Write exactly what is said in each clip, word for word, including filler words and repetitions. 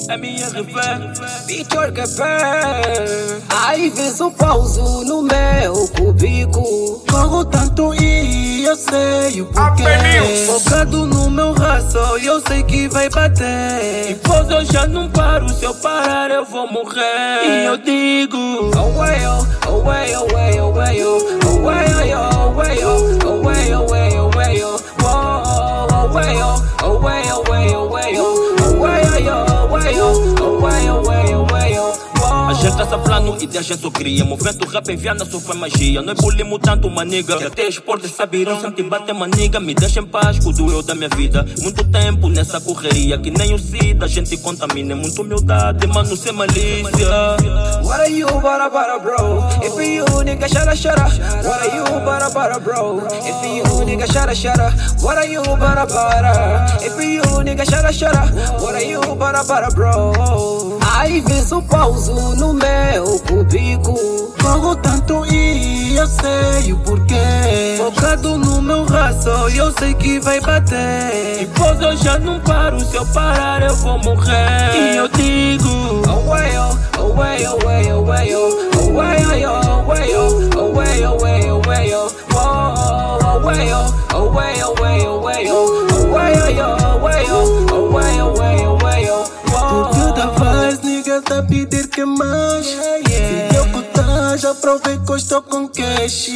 é minha refé. Vitor Capé. Aí vês o pauso no meu cubico. Corro tanto e eu sei o porquê. Focado no meu raço, eu sei que vai bater. E pois eu já não paro, se eu parar eu vou morrer. E eu digo oh way oh, oh way oh way oh way oh, oh way oh way oh, oh way oh way oh way oh, oh way oh, oh way oh way oh way oh, oh way oh way oh, oh way oh way oh way oh. A gente traça plano e a gente só cria. Movimento rap enviando só foi magia. Nós bulimos tanto maniga que até as portas sabiram sempre bater maniga. Me deixa em paz com o doeu da minha vida. Muito tempo nessa correria que nem o Cida. A gente contamina, é muita humildade, mano, sem malícia. What are you, bara bara bro? If you nigga shara shara. What are you, bara bara bro? If you nigga shara shara. What are you, bara bara? If you nigga shara shara. What are you, bara bara bro? Aí vês o pauso no meu cubico. Corro tanto e eu sei o porquê. Focado no meu raço, eu sei que vai bater. E pois eu já não paro, se eu parar eu vou morrer. E eu digo oh way oh, oh way oh way oh way oh, oh way oh way oh, oh way oh way oh way oh, oh way oh, oh way oh way oh way oh, oh way oh way oh, oh way oh way oh way oh. Porque da voz, nigga, tá a pedir que mais. Se eu cutar, já provei que eu estou com cash.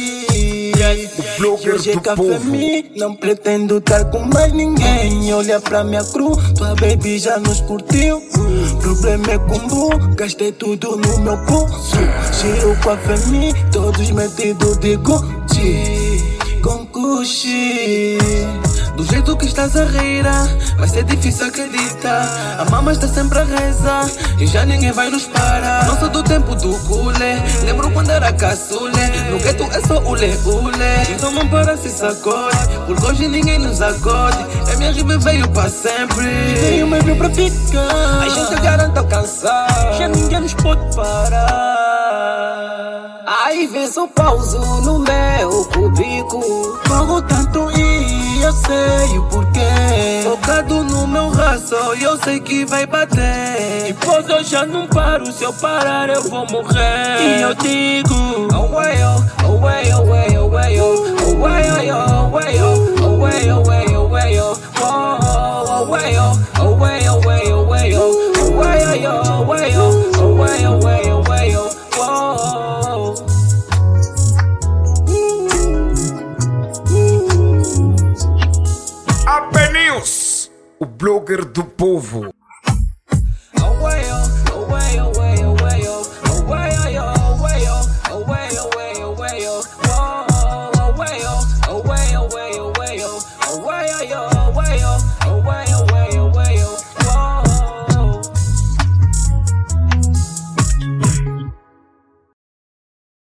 O blogger Hoje é do café povo. me, não pretendo estar com mais ninguém. Olha pra minha cru, tua baby já nos curtiu. Problema é com bu, gastei tudo no meu pulso. Giro com a Femi, todos metidos de Gucci. Com Gucci. Do jeito que estás a rir, vai ser difícil acreditar. A mama está sempre a rezar e já ninguém vai nos parar. Não sou do tempo do culé, lembro quando era caçule. No gueto é só ule ule. Então não para se sacode, porque hoje ninguém nos acode. A minha rima veio para sempre e veio mesmo para ficar. A gente garante alcançar, já ninguém nos pode parar. Aí vês o pauso no meu cubico. Corro tanto e eu sei o porquê. Focado no meu raço, eu sei que vai bater. E pois eu já não paro, se eu parar eu vou morrer. E eu digo oh way oh, oh way oh way oh way oh, oh way oh way oh, oh way oh way oh way oh, oh way oh, oh way oh way oh way oh, oh way oh way oh, oh way oh way oh way oh. A P News, o blogger do povo. Oh way oh, oh way oh way oh way oh, oh way oh way oh, oh way oh way oh way oh, oh way oh, oh way oh way oh way oh, oh way oh.